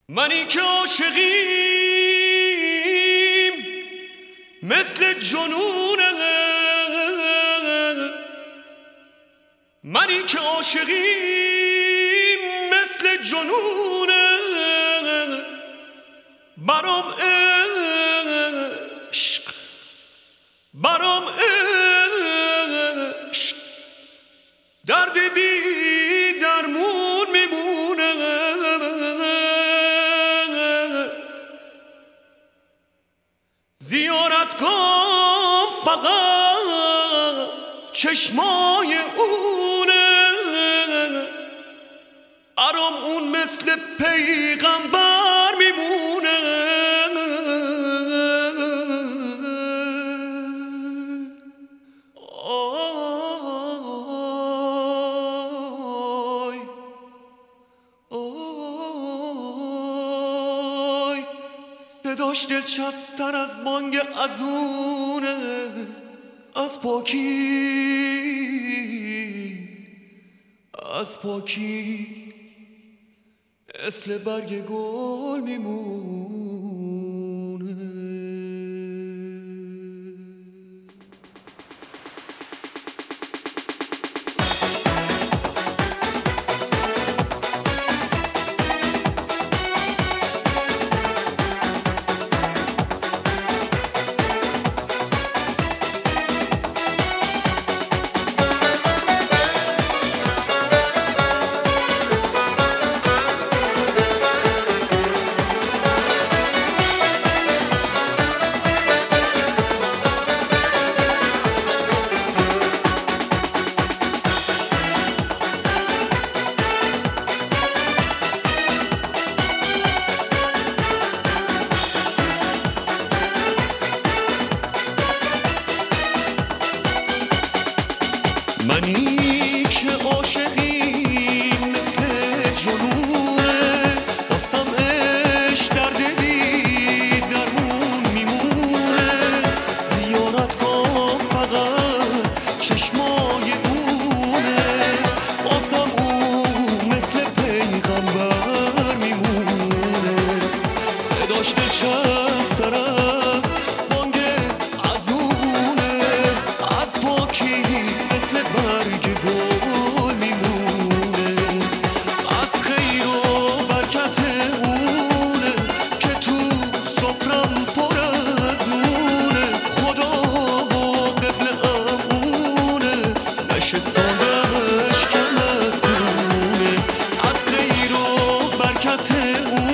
منی که عاشقیم مثل جنونه، منی که عاشقیم مثل جنونه، برام عشق برام عشق درد بی درمون میمونه. زیارت کن فقط چشمای اونه، برام اون مثل پیغمبر میمونه. آی آی صداش دلچسب تر از بانگ ازونه، از پاکی مثل برگ گل میمونه. منی که عاشقیم مثل جنونه، واسم عشق درد بی درمون میمونه. زیارت کن فقط چشمای اونه، واسم اون مثل پیغمبر میمونه. صداش دلچسب تر از بانگ ازونه، از پاکی مثل برگ گل میمونه. از خیر و برکت اونه که تو سفرم پر از نونه. خدا و قبل امونه، نشه سادش کم از کنونه. از خیر و برکت اونه